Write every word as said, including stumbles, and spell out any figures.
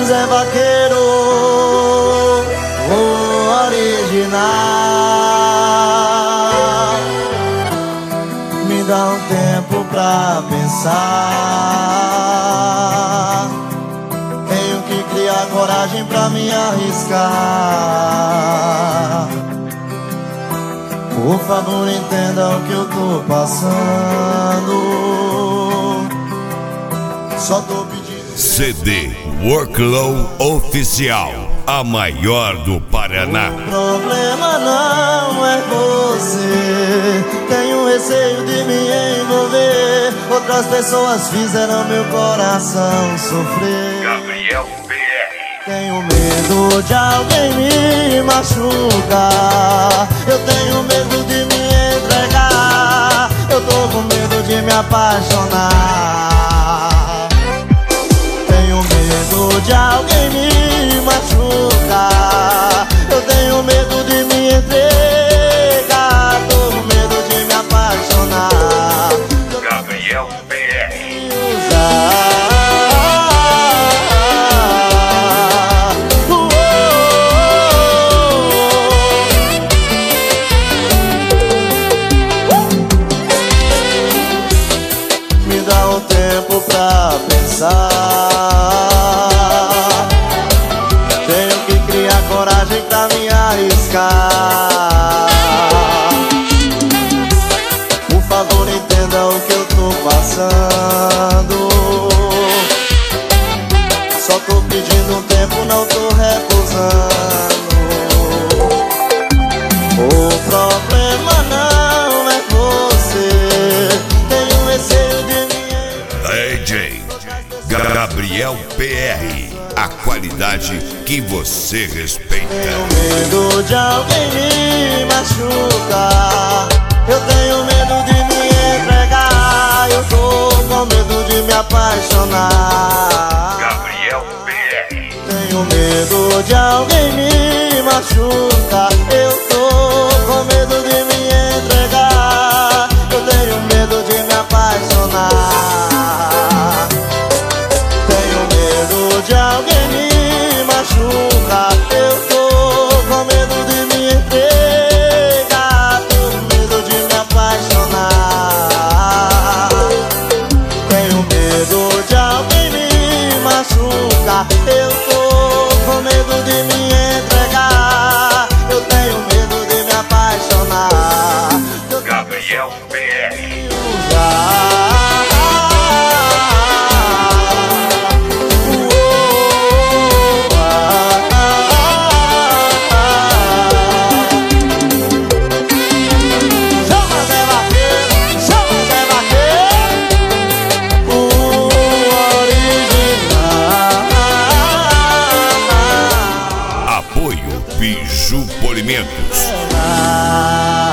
Zé Vaqueiro, o original. Me dá um tempo pra pensar. Tenho que criar coragem pra me arriscar. Por favor, entenda o que eu tô passando. Só tô pedindo. C D Worklow Oficial, a maior do Paraná. O problema não é você. Tenho receio de me envolver. Outras pessoas fizeram meu coração sofrer. Gabriel P R. Tenho medo de alguém me machucar. Eu tenho medo de me entregar. Eu tô com medo de me apaixonar. Tenho medo de alguém me machucar. Eu tenho medo de me entregar. Tô com medo de me apaixonar. Gabriel P R. Me dá um tempo pra pensar. Tenho que criar coragem pra me arriscar. Por favor, entenda o que eu tô passando. Só tô pedindo um tempo, não tô recusando. O problema não é você. Tenho receio de me... D J Gabriel P R, a qualidade que você respeita. Tenho medo de alguém me machucar. Eu tenho medo de me entregar. Eu tô com medo de me apaixonar. Gabriel P R. Tenho medo de alguém me machucar. Eu tô com medo de me entregar. Eu tenho medo de me apaixonar. Tenho medo de alguém me machucar. Eu tô com medo de me entregar. Tô com medo de me apaixonar. Tenho medo de alguém me machucar. Eu tô com medo de me entregar. Eu tenho medo de me apaixonar. Gabriel P R. Original. Apoio Biju Polimentos.